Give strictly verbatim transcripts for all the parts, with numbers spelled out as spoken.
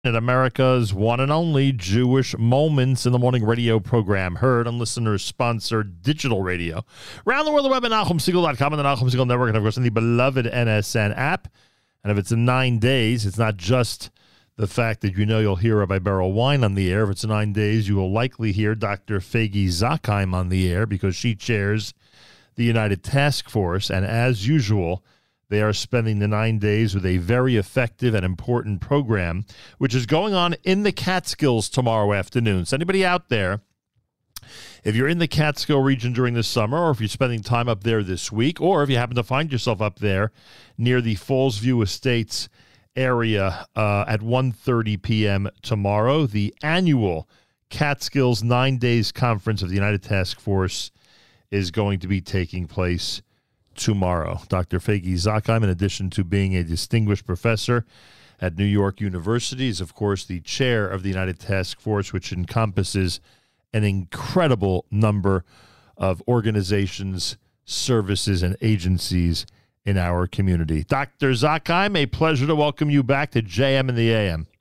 At America's one and only Jewish Moments in the Morning radio program, heard on listeners-sponsored digital radio. Around the world, the web at Nachum Segal dot com and the Nachum Segal Network, and of course, in the beloved N S N app. And if it's in nine days, it's not just the fact that you know you'll hear Rabbi Beryl Wein on the air. If it's in nine days, you will likely hear Doctor Fagi Zakheim on the air because she chairs the United Task Force. And as usual, they are spending the nine days with a very effective and important program, which is going on in the Catskills tomorrow afternoon. So anybody out there, if you're in the Catskill region during the summer, or if you're spending time up there this week, or if you happen to find yourself up there near the Fallsview Estates area uh, at one thirty p.m. tomorrow, the annual Catskills Nine Days Conference of the United Task Force is going to be taking place tomorrow. Doctor Fagi Zakheim, in addition to being a distinguished professor at New York University, is, of course, the chair of the United Task Force, which encompasses an incredible number of organizations, services, and agencies in our community. Doctor Zakheim, a pleasure to welcome you back to J M and the A M.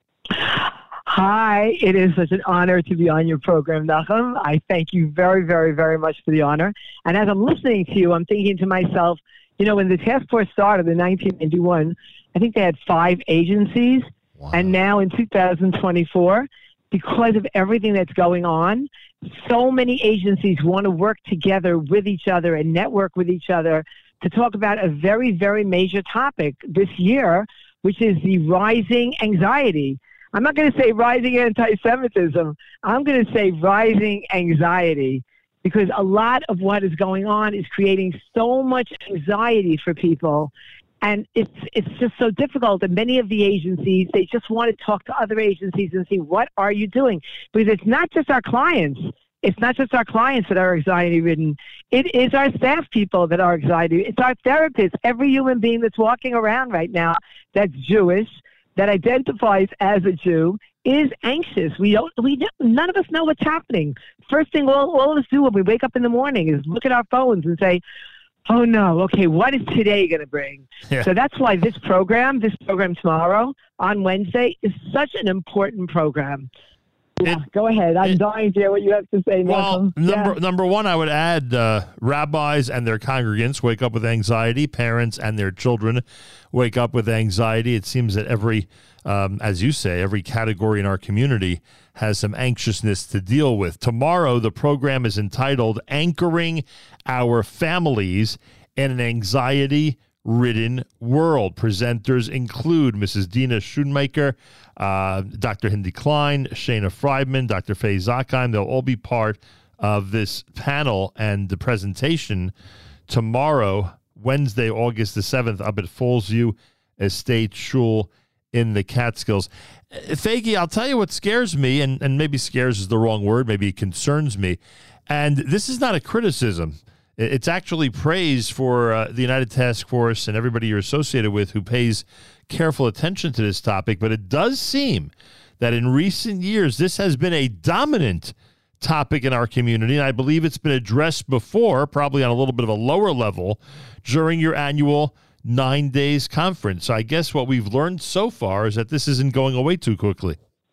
Hi, it is such an honor to be on your program, Nachum. I thank you very, very, very much for the honor. And as I'm listening to you, I'm thinking to myself, you know, when the task force started in nineteen ninety-one, I think they had five agencies. Wow. And now in two thousand twenty-four, because of everything that's going on, so many agencies want to work together with each other and network with each other to talk about a very, very major topic this year, which is the rising anxiety. I'm not going to say rising anti-Semitism. I'm going to say rising anxiety, because a lot of what is going on is creating so much anxiety for people. And it's it's just so difficult. And many of the agencies, they just want to talk to other agencies and see, what are you doing? Because it's not just our clients. It's not just our clients that are anxiety-ridden. It is our staff people that are anxiety. It's our therapists. Every human being that's walking around right now that's Jewish, that identifies as a Jew, is anxious. We don't, we don't, none of us know what's happening. First thing all, all of us do when we wake up in the morning is look at our phones and say, oh no, okay, what is today going to bring? Yeah. So that's why this program, this program tomorrow on Wednesday, is such an important program. Yeah, it, go ahead. I'm it, dying to hear what you have to say. Well, number, yeah. number one, I would add uh, rabbis and their congregants wake up with anxiety. Parents and their children wake up with anxiety. It seems that every, um, as you say, every category in our community has some anxiousness to deal with. Tomorrow, the program is entitled Anchoring Our Families in an Anxiety-Ridden World. Presenters include Missus Dina Schoonmaker, uh, Doctor Hindi Klein, Shana Friedman, Doctor Fagi Zakheim. They'll all be part of this panel and the presentation tomorrow, Wednesday, August the seventh, up at Fallsview Estate Shul in the Catskills. Fagi, I'll tell you what scares me, and, and maybe scares is the wrong word, maybe it concerns me, and this is not a criticism. It's actually praise for uh, the United Task Force and everybody you're associated with who pays careful attention to this topic. But it does seem that in recent years, this has been a dominant topic in our community. And I believe it's been addressed before, probably on a little bit of a lower level, during your annual nine days conference. So I guess what we've learned so far is that this isn't going away too quickly.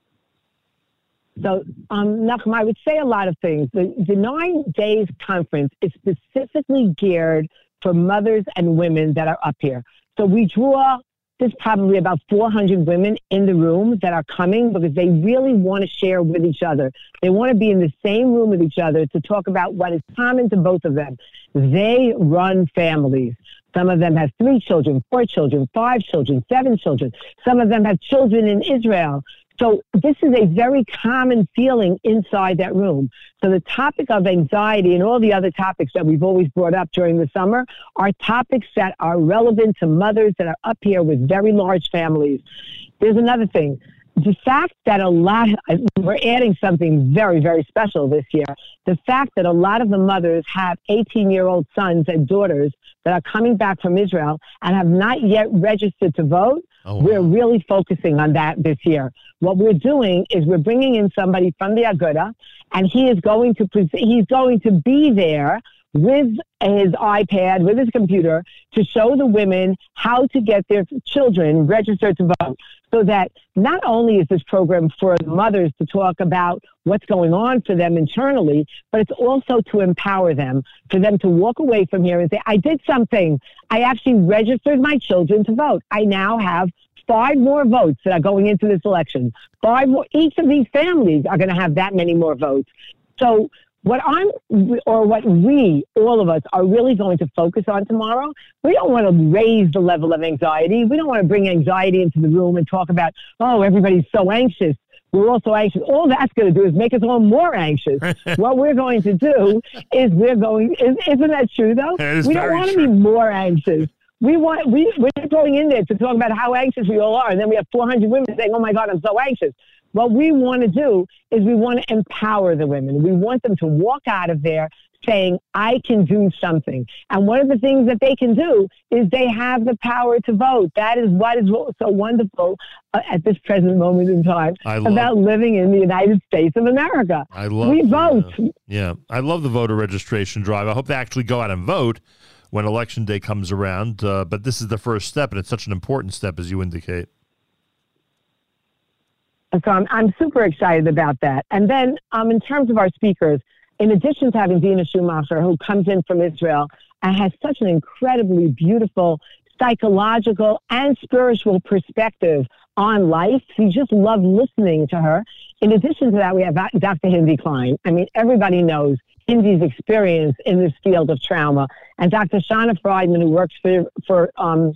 So, um, Nachum, I would say a lot of things. The, the nine days conference is specifically geared for mothers and women that are up here. So we draw, there's probably about four hundred women in the room that are coming because they really want to share with each other. They want to be in the same room with each other to talk about what is common to both of them. They run families. Some of them have three children, four children, five children, seven children. Some of them have children in Israel. So this is a very common feeling inside that room. So the topic of anxiety and all the other topics that we've always brought up during the summer are topics that are relevant to mothers that are up here with very large families. There's another thing. The fact that a lot, we're adding something very, very special this year. The fact that a lot of the mothers have eighteen-year-old sons and daughters that are coming back from Israel and have not yet registered to vote. Oh, wow. We're really focusing on that this year. What we're doing is we're bringing in somebody from the Aguda, and he is going to pre- he's going to be there with his iPad, with his computer, to show the women how to get their children registered to vote. so that not only is this program for mothers to talk about what's going on for them internally, but it's also to empower them, for them to walk away from here and say, I did something. I actually registered my children to vote. I now have five more votes that are going into this election. Five more. Each of these families are going to have that many more votes. So what I'm, or what we, all of us, are really going to focus on tomorrow, we don't want to raise the level of anxiety. We don't want to bring anxiety into the room and talk about, oh, everybody's so anxious. We're all so anxious. All that's going to do is make us all more anxious. What we're going to do is we're going, is, isn't that true, though? We don't want to be more anxious. We want, we, we're going in there to talk about how anxious we all are. And then we have four hundred women saying, oh, my God, I'm so anxious. What we want to do is we want to empower the women. We want them to walk out of there saying, I can do something. And one of the things that they can do is they have the power to vote. That is what is so wonderful uh, at this present moment in time love, about living in the United States of America. I love we vote. Uh, yeah, I love the voter registration drive. I hope they actually go out and vote when Election Day comes around. Uh, but this is the first step, and it's such an important step, as you indicate. So I'm, I'm super excited about that. And then um, in terms of our speakers, in addition to having Dina Schumacher, who comes in from Israel and has such an incredibly beautiful psychological and spiritual perspective on life, you just love listening to her. In addition to that, we have Doctor Hindi Klein. I mean, everybody knows Hindi's experience in this field of trauma. And Doctor Shana Friedman, who works for, for um,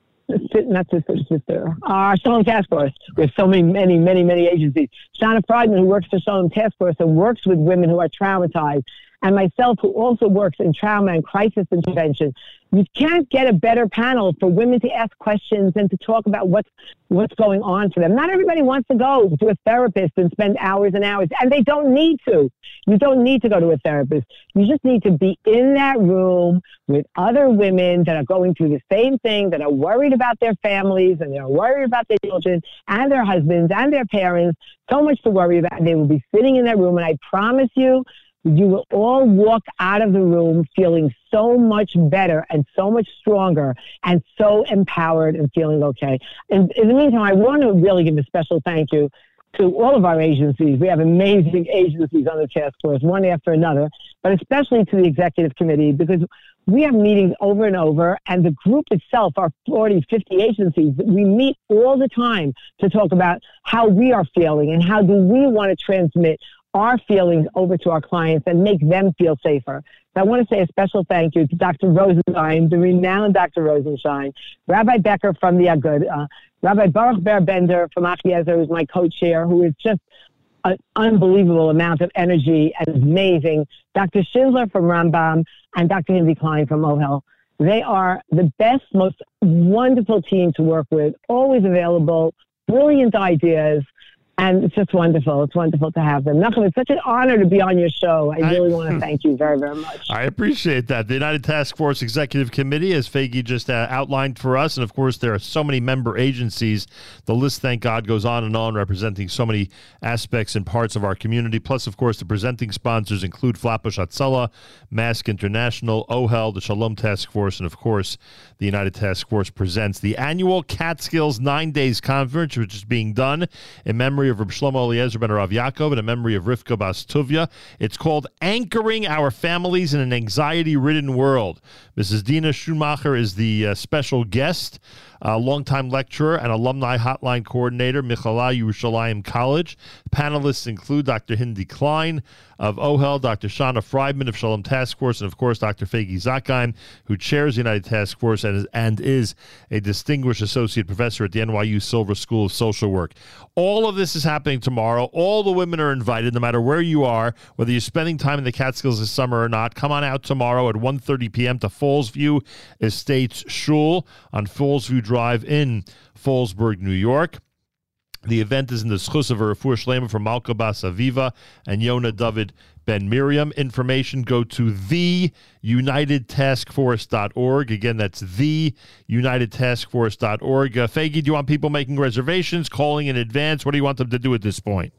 not sister, sister, our Shalom Task Force. We have so many, many, many, many agencies. Shana Friedman, who works for Shalom Task Force and works with women who are traumatized, and myself, who also works in trauma and crisis intervention. You can't get a better panel for women to ask questions and to talk about what's what's going on for them. Not everybody wants to go to a therapist and spend hours and hours, and they don't need to. You don't need to go to a therapist. You just need to be in that room with other women that are going through the same thing, that are worried about their families and they're worried about their children and their husbands and their parents. So much to worry about. And they will be sitting in that room, and I promise you, you will all walk out of the room feeling so much better and so much stronger and so empowered and feeling okay. And in the meantime, I want to really give a special thank you to all of our agencies. We have amazing agencies on the task force, one after another, but especially to the executive committee, because we have meetings over and over, and the group itself, our forty, fifty agencies, we meet all the time to talk about how we are feeling and how do we want to transmit our feelings over to our clients and make them feel safer. So I want to say a special thank you to Doctor Rosenstein, the renowned Doctor Rosenstein, Rabbi Becker from the Agud, uh, Rabbi Baruch Ber Bender from Achiezer, who's my co-chair, who is just an unbelievable amount of energy and amazing, Doctor Schindler from Rambam, and Doctor Hindi Klein from Ohel. They are the best, most wonderful team to work with, always available, brilliant ideas. And it's just wonderful. It's wonderful to have them. Nachum, it's such an honor to be on your show. I really I, want to thank you very, very much. I appreciate that. The United Task Force Executive Committee, as Fagi just uh, outlined for us, and of course there are so many member agencies. The list, thank God, goes on and on, representing so many aspects and parts of our community. Plus, of course, the presenting sponsors include Flatbush Hatzalah, Mask International, Ohel, the Shalom Task Force, and of course, the United Task Force presents the annual Catskills Nine Days Conference, which is being done in memory of Reb Shlomo Eliezer ben Rav Yaakov and in memory of Rivka Bas Tuvia. It's called Anchoring Our Families in an Anxiety-Ridden World. Missus Dina Schumacher is the uh, special guest, a longtime lecturer and alumni hotline coordinator, Michala Yerushalayim College. Panelists include Doctor Hindi Klein of Ohel, Doctor Shana Friedman of Shalom Task Force, and of course Doctor Fagi Zakheim, who chairs the United Task Force and is, and is a distinguished associate professor at the N Y U Silver School of Social Work. All of this is happening tomorrow. All the women are invited, no matter where you are, whether you're spending time in the Catskills this summer or not. Come on out tomorrow at one thirty p.m. to Fallsview Estates Shul on Fallsview Drive in Fallsburg, New York. The event is in the Schus of a Refuah Shlema from Malka Bas Aviva and Yona David Ben Miriam. Information, go to the united task force dot org. Again, that's the united task force dot org. Uh, Fagi, do you want people making reservations, calling in advance? What do you want them to do at this point?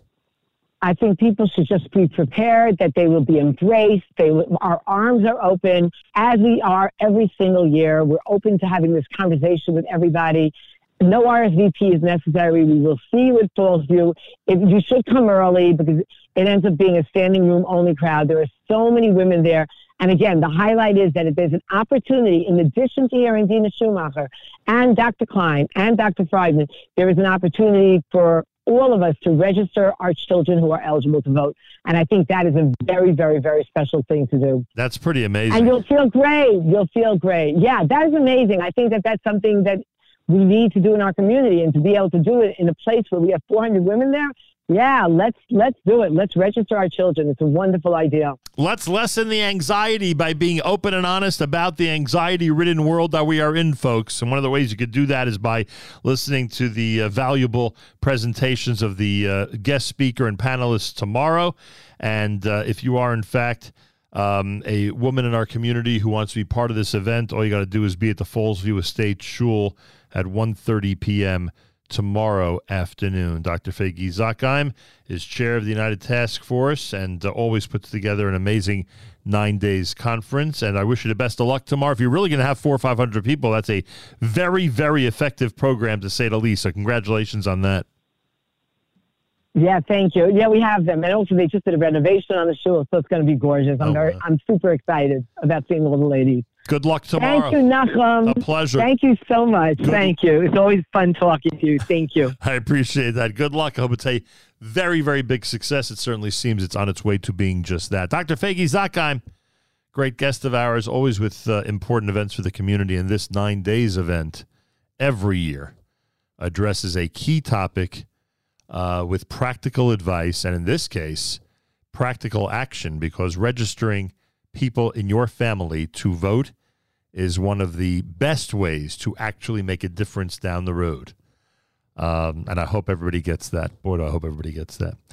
I think people should just be prepared that they will be embraced. They will, our arms are open, as we are every single year. We're open to having this conversation with everybody. No R S V P is necessary. We will see you at Fallsview. If you should come early because it ends up being a standing room only crowd. There are so many women there. And again, the highlight is that if there's an opportunity, in addition to hearing Dina Schumacher and Doctor Klein and Doctor Friedman, there is an opportunity for all of us to register our children who are eligible to vote. And I think that is a very, very, very special thing to do. That's pretty amazing. And you'll feel great. You'll feel great. Yeah, that is amazing. I think that that's something that we need to do in our community, and to be able to do it in a place where we have four hundred women there. Yeah, let's let's do it. Let's register our children. It's a wonderful idea. Let's lessen the anxiety by being open and honest about the anxiety-ridden world that we are in, folks. And one of the ways you could do that is by listening to the uh, valuable presentations of the uh, guest speaker and panelists tomorrow. And uh, if you are, in fact, um, a woman in our community who wants to be part of this event, all you got to do is be at the Fallsview Estate Shul at one thirty p.m. tomorrow afternoon. Doctor Fagi Zakheim is chair of the United Task Force and uh, always puts together an amazing nine days conference. And I wish you the best of luck tomorrow. If you're really going to have four or five hundred people, that's a very, very effective program, to say the least. So congratulations on that. Yeah, thank you. Yeah, we have them. And also they just did a renovation on the shul, so it's going to be gorgeous. I'm oh, very, wow. I'm super excited about seeing all the ladies. Good luck tomorrow. Thank you, Nachum. A pleasure. Thank you so much. Good. Thank you. It's always fun talking to you. Thank you. I appreciate that. Good luck. I hope it's a very, very big success. It certainly seems it's on its way to being just that. Doctor Fagi Zakheim, great guest of ours, always with uh, important events for the community. And this nine days event every year addresses a key topic uh, with practical advice, and in this case, practical action, because registering people in your family to vote is one of the best ways to actually make a difference down the road. Um, and I hope everybody gets that. Boy, do I hope everybody gets that.